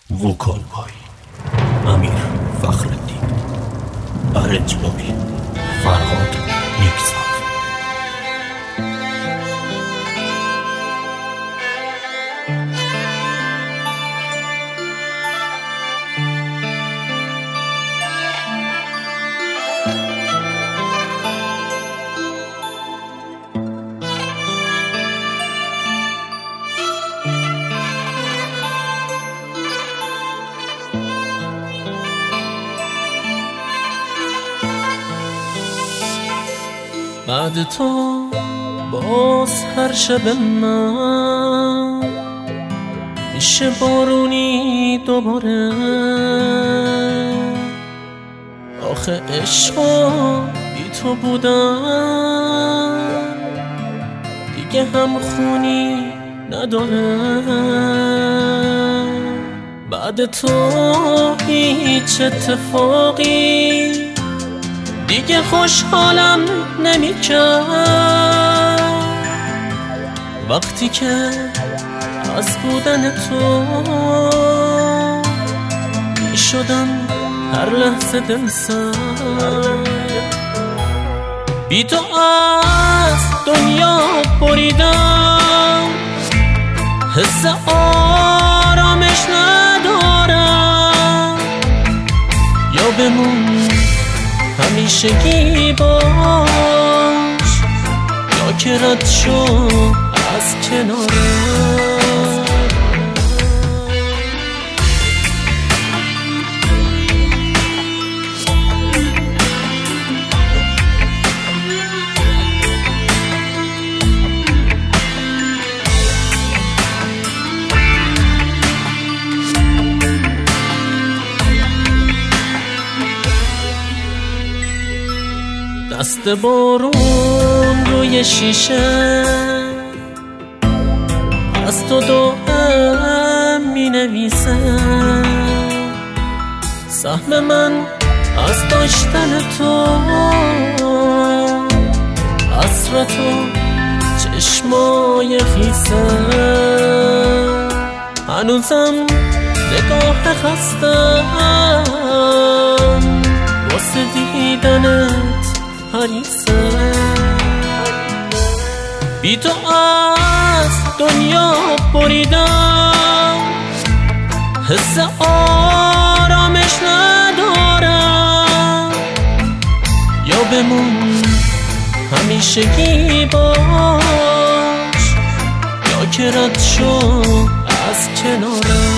وکال بای امیر فخرالدین، ارنج بای فرهاد نیکزاد. بعد تو باز هر شب من میشه بارونی دوباره. آخه عشقا بی تو بودن دیگه هم خونی نداره. بعد تو هیچ اتفاقی دیگه خوشحالم نمی‌کرد. وقتی که از بودن تو میشدم هر لحظه دلسرد. بی تو از دنیا بریدم، حس آرامش ندارم. یا بمون همیشگی باش، یا که رد شو از کنارم. دست بارون روی شیشه از تو دعا می نویسه. سهم من از داشتن تو، عصر تو چشمای خیسه. هنوزم نگاه خستم واسه دیدنت حریصه. بی تو از دنیا بریدم، حس آرامش ندارم. یا بمون همیشگی باش، یا که رد شو از کنارم.